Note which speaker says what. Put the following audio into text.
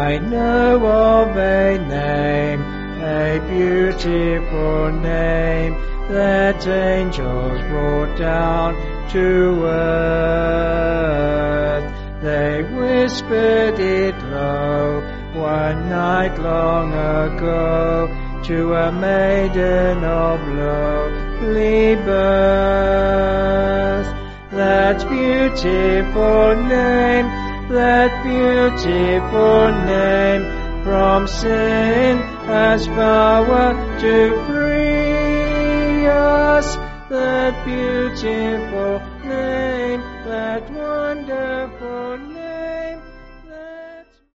Speaker 1: I know of a name, a beautiful name, that angels brought down to earth. They whispered it low one night long ago to a maiden of lowly birth. That beautiful name, that beautiful name, from sin has power to free us. That beautiful name, that wonderful name.